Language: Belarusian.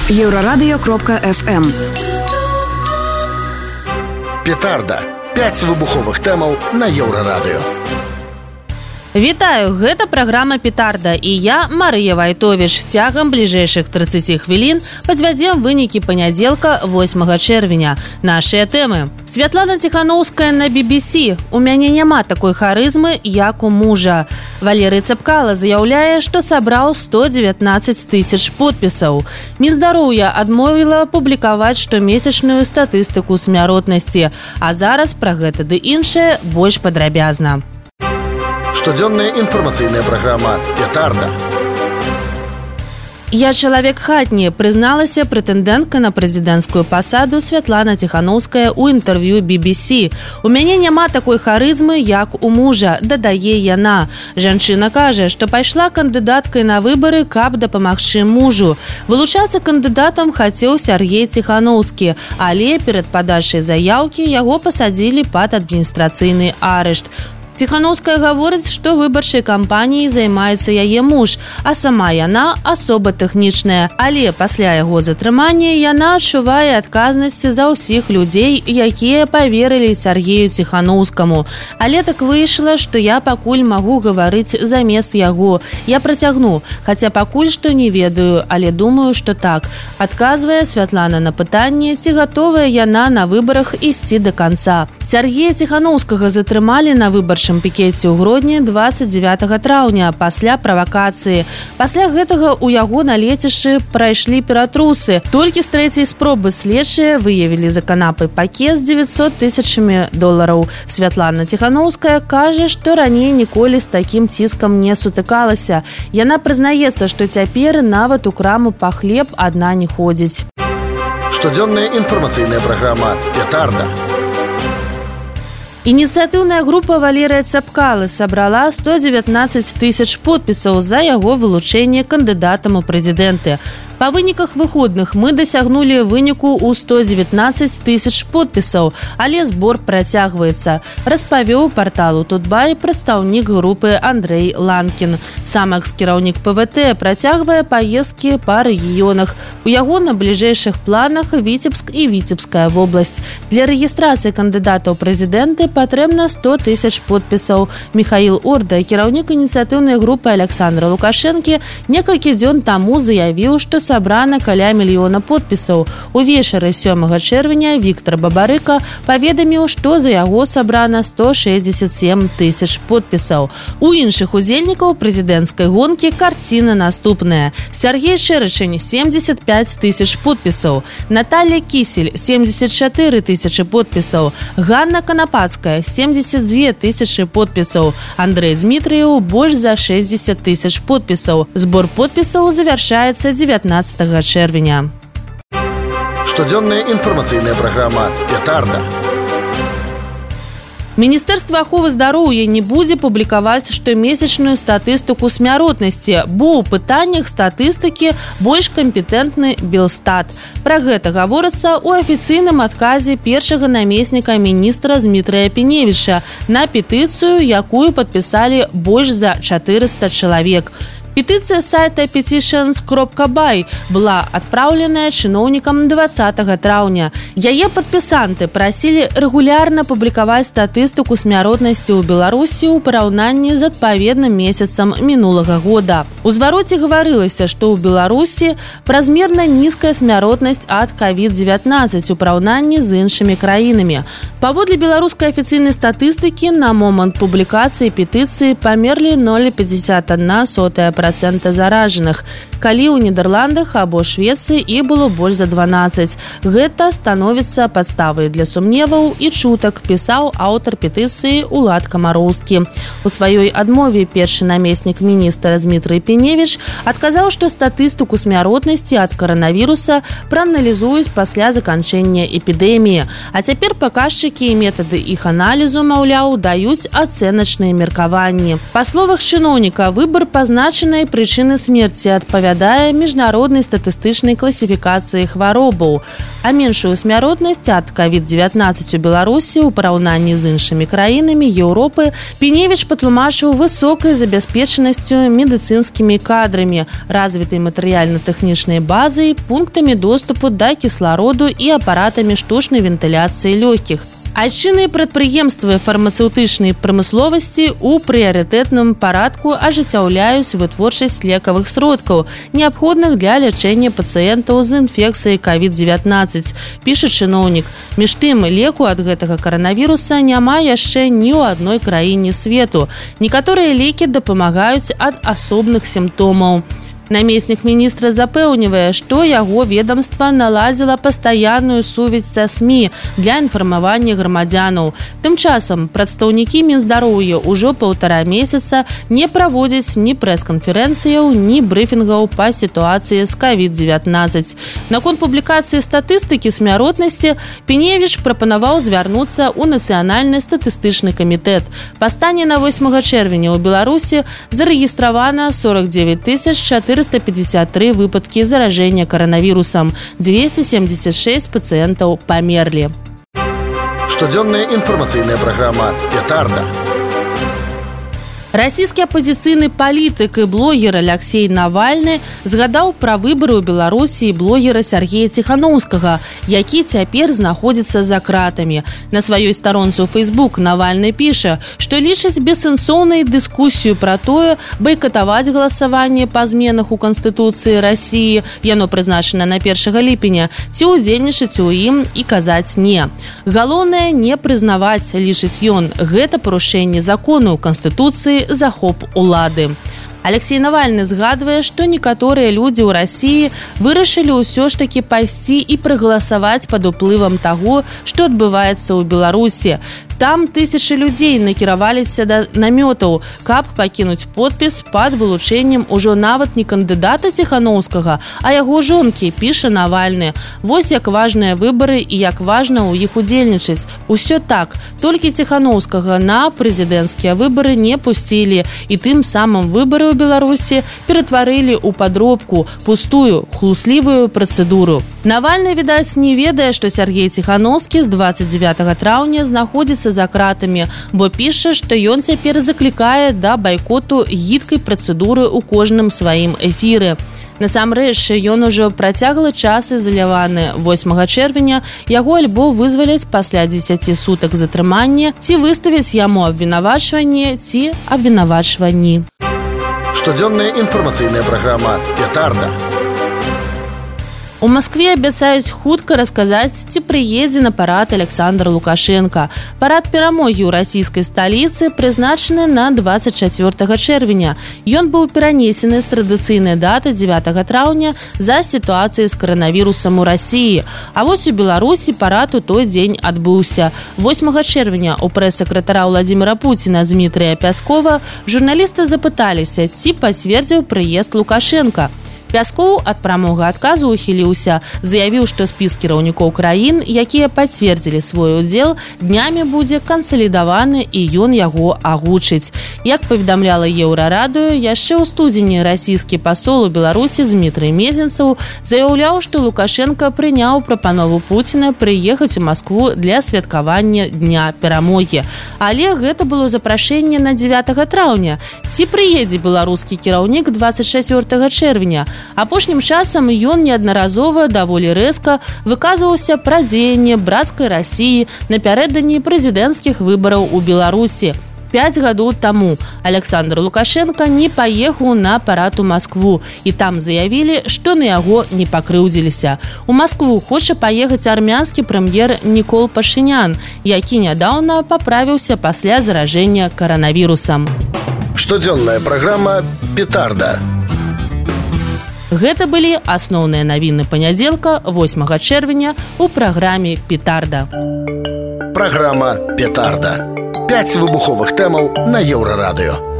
Еўрарадыё.FM. Петарда. 5 выбуховых тэмаў на Еўрарадыё. Вітаю, гэта праграма «Петарда» і я, Марыя Вайтовіч. Цягам бліжэйшых 30 хвілін падвядзем вынікі панядзелка 8 чэрвеня. Нашыя тэмы. Святлана Тихановская на BBC. У мяне няма такой харызмы, як у мужа. Валерый Цэпкала заяўляе, што сабраў 119 тысяч подпісаў. Мінздароўя адмовіла публікаваць штомесячную статыстыку смяротнасці. А зараз пра гэта ды іншае больш падрабязна. Штодзённая інфармацыйная праграма «Петарда». Я чалавек хатні, прызналася прэтэндэнтка на прэзідэнцкую пасаду Святлана Тихановская ў інтэрв'ю BBC. У мяне няма такой харызмы, як у мужа, дадае яна. Жанчына кажа, што пайшла кандыдаткай на выбары, каб дапамагчы мужу. Вылучацца кандыдатам хацеў Сяргей Тихановскі, але перад падачай заяўкі яго пасадзілі пад адміністрацыйны арышт. Тихановская гаворыць, што выбарчай кампаніяй займаецца яе муж, а сама яна асоба тэхнічная. Але пасля яго затрымання яна адчувае адказнасць за ўсіх людзей, якія паверылі Сяргею Тихановскаму. Але так выйшла, што я пакуль магу гаварыць замест яго. Я працягну, хаця пакуль што не ведаю, але думаю, што так. Адказвае Святлана на пытанне, ці гатовая яна на выбарах ісці да канца. Сяргея Тихановскага затрымалі на выбарчым пікеце ў Гродні 29 траўня пасля правакацыі. Пасля гэтага ў яго на лецішчы прайшлі ператрусы. Толькі з трэцяй спробы следчыя выявілі за канапай пакет з 900 тысячамі долараў. Святлана Тихановская кажа, што раней ніколі з такім ціскам не сутыкалася. Яна прызнаецца, што цяпер нават у краму па хлеб адна не ходзіць. Штодзённая інфармацыйная праграма «Петарда». Ініцыятыўная група Валерыя Цэпкалы сабрала 119 тысяч подпісаў за яго вылучэнне кандыдатам у прэзідэнты. Па выніках выходных мы дасягнулі выніку ў 119 тысяч подпісаў, але збор працягваецца, распавёў парталу Тутбай прадстаўнік групы Андрэй Ланкін. Сам экс-кіраўнік ПВТ працягвае паездкі па рэгіёнах. У яго на бліжэйшых планах Віцебск і Віцебская вобласць. Для рэгістрацыі кандыдатаў прэзідэнты патрэбна 100 тысяч подпісаў. Михаил Орда, кіраўнік ініцыятыўнай групы Александра Лукашэнкі, некалькі дзён таму заявіў, што сабрана каля мільёна подпісаў. Увечары 7 чэрвеня Віктор Бабарыка паведаміў, што за яго сабрана 167 тысяч подпісаў. У іншых удзельнікаў прэзідэнцкай гонкі карціна наступная. Сяргей Шэрачань 75 тысяч подпісаў, Наталья Кісель 74 тысячы подпісаў, Ганна Канапацкая 72 тысячы подпісаў, Андрэй Змітрыеў больш за 60 тысяч подпісаў. Збор подпісаў завяршаецца 19 чэрвеня. Штодзённая інфармацыйная праграма «Петарда». Міністэрства аховы здароўя не будзе публікаваць штомесячную статыстыку смяротнасці, бо ў пытаннях статыстыкі больш кампетэнтны Белстат. Пра гэта гаворыцца ў афіцыйным адказе першага намесніка міністра Змітрыя Піневіча на петыцыю, якую падпісалі больш за 400 чалавек. Петыцыя сайта petitions.by была адпраўленая чыноўнікам 20 траўня. Яе падпісанты прасілі рэгулярна публікаваць статыстыку смяротнасці ў Беларусі ў параўнанні з адпаведным месяцам мінулага года. У звароце гаварылася, што ў Беларусі празмерна нізкая смяротнасць ад COVID-19 у параўнанні з іншымі краінамі. Паводле беларускай афіцыйнай статыстыкі на момант публікацыі петыцыі памерлі 0,51% заражаных, калі ў Нідерландах або Швецыі іх было больш за 12. Гэта становіцца падставай для сумневаў і чутак, пісаў аўтар петыцыі Улад Камароўскі. У сваёй адмове першы намеснік міністра Змітрый Піневіч адказаў, што статыстыку смяротнасці ад каранавіруса прааналізуюць пасля заканчэння эпідэміі, а цяпер паказчыкі і метады іх аналізу, маўляў, даюць ацэначныя меркаванні. Па словах чыноўніка, выбар пазначаны прычыны смерці адпавядае міжнароднай статыстычнай класіфікацыі хваробаў, а меншую смяротнасць смяротнасць ад COVID-19 у Беларусі ў параўнанні з іншымі краінамі Еўропы Піневіч патлумачыў высокай забяспечанасцю медыцынскімі кадрамі, развітай матэрыяльна-тэхнічнай базай, пунктамі доступу да кіслароду і апаратамі штучнай вентыляцыі лёгкіх. Айчынныя прадпрыемствы фармацэўтычнай прамысловасці ў прыярытэтным парадку ажыццяўляюць вытворчасць лекавых сродкаў, неабходных для лячэння пацыентаў з інфекцыяй COVID-19, піша чыноўнік. Між тым, леку ад гэтага каранавіруса няма яшчэ ні ў адной краіне свету. Некаторыя лекі дапамагаюць ад асобных сімптомаў. Намеснік міністра запэўнівае, што яго ведомства наладзіла пастаянную сувязь са СМІ для інфармавання грамадзянаў. Тым часам прадстаўнікі Мінздароўя ўжо 1,5 месяца не праводзяць ні прэс-канферэнцыяў, ні брыфінгаў па сітуацыі з COVID-19. Наконт публікацыі статыстыкі смяротнасці Піневіч прапанаваў звярнуцца ў Нацыянальны статыстычны камітэт. Па стане на 8 чэрвеня ў Беларусі зарэгістравана 49 453 выпадкі заражэння каранавірусам. 276 пацыентаў памерлі. Штодзённая інфармацыйная праграма «Петарда». Расійскі апазіцыйны палітык і блогер Алексей Навальны згадаў пра выбары ў Беларусі блогера Сергея Ціханаўскага, які цяпер знаходзіцца за кратамі. На сваёй старонцы ў Facebook Навальны піша, што лічыць бессэнсоўнай дыскусію пра тое, байкатаваць галасаванне па зменах у Канстытуцыі Расіі, яно прызначана на 1 ліпеня, ці ўдзельнічаць у ім і казаць «не». Галоўнае не прызнаваць, лічыць ён, гэта парушэнне закону Канстытуцыі, захоп улады. Алексей Навальны згадвае, што некаторыя людзі ў Расіі вырашылі ўсё ж такі пайсці і прагаласаваць пад уплывам таго, што адбываецца ў Беларусі. Там тысячы людзей накіраваліся да намётаў, каб пакінуць подпіс пад вылучэннем ужо нават не кандыдата Ціханаўскага, а яго жонкі, піша Навальны. Вось як важныя выбары і як важна ў іх удзельнічаць. Усё так, толькі Ціханаўскага на прэзідэнцкія выбары не пусцілі, і тым самым выбары ў Беларусі ператварылі ў падробку, пустую, хлуслівую працэдуру. Навальны, відаць, не ведае, што Сергей Ціханаўскі з 29 траўня знаходзіцца за кратамі, бо піша, што ён цяпер заклікае да байкоту гідкай працэдуры ў кожным сваім эфіры. Насамрэч, ён ужо працяглы час ізаляваны. 8 чэрвеня яго альбо вызваляць пасля 10 сутак затрымання, ці выставяць яму абвінавачванне, ці абвінавачванні. Штодзённая інфармацыйная праграма «Петарда». У Маскве абяцаюць хутка расказаць, ці прыедзе на парад Александр Лукашенко. Парад перамогі ў расійскай сталіцы прызначаны на 24 чэрвеня. Ён быў перанесены з традыцыйнай даты 9 траўня за сітуацыяй з каранавірусам у Расіі. А вось у Беларусі парад у той дзень адбыўся. 8 чэрвеня у прэс-сакратара Владзіміра Пуціна Дмітрыя Пяскова журналісты запыталіся, ці пацвердзіў прыезд Лукашенко. Пяскоў ад прамога адказу ухіліўся, заявіў, што спіс кіраўнікоў краін, якія пацвердзілі свой удзел, днямі будзе кансалідаваны і ён яго агучыць. Як паведамляла Еўрарадыё, яшчэ ў студзені расійскі пасол у Беларусі Дмітрый Мезенцаў заяўляў, што Лукашенко прыняў прапанову Пуціна прыехаць у Маскву для святкавання Дня перамогі. Але гэта было запрашэнне на 9 траўня. Ці прыедзе беларускі кіраўнік 24 чэрвеня? Апошнім часам ён неаднаразова даволі рэзка выказваўся пра дзеянне брацкай Расіі напярэдадні прэзідэнцкіх выбараў у Беларусі. 5 гадоў таму Александр Лукашенко не паехаў на парад у Маскву, і там заявілі, што на яго не пакрыўдзіліся. У Маскву хоча паехаць армянскі прэм'ер Нікол Пашынян, які нядаўна паправіўся пасля заражэння каранавірусам. Штодзённая праграма «Петарда». Гэта былі асноўныя навіны панядзелка 8 чэрвеня ў праграме «Петарда». Праграма «Петарда». 5 выбуховых тэмаў на Еўрарадыё.